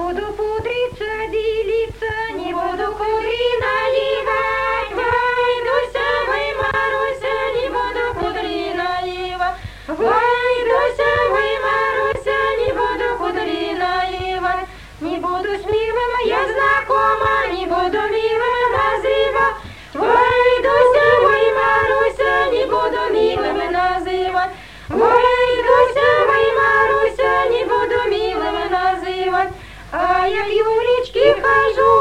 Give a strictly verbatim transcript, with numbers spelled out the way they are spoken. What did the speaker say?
буду пудриться, делиться, не буду кудри наливать. Вай, Дуся, вай, Маруся, не буду кудри наливать. Вай, Дуся, вай, Маруся, не буду кудри наливать. Не буду с милым я знакома, не буду милым называть. Вай, Дуся, вай, Маруся, не буду милым называть. Вай, Дуся, вай, Маруся, не буду милым называть. А я к Юлечке хожу,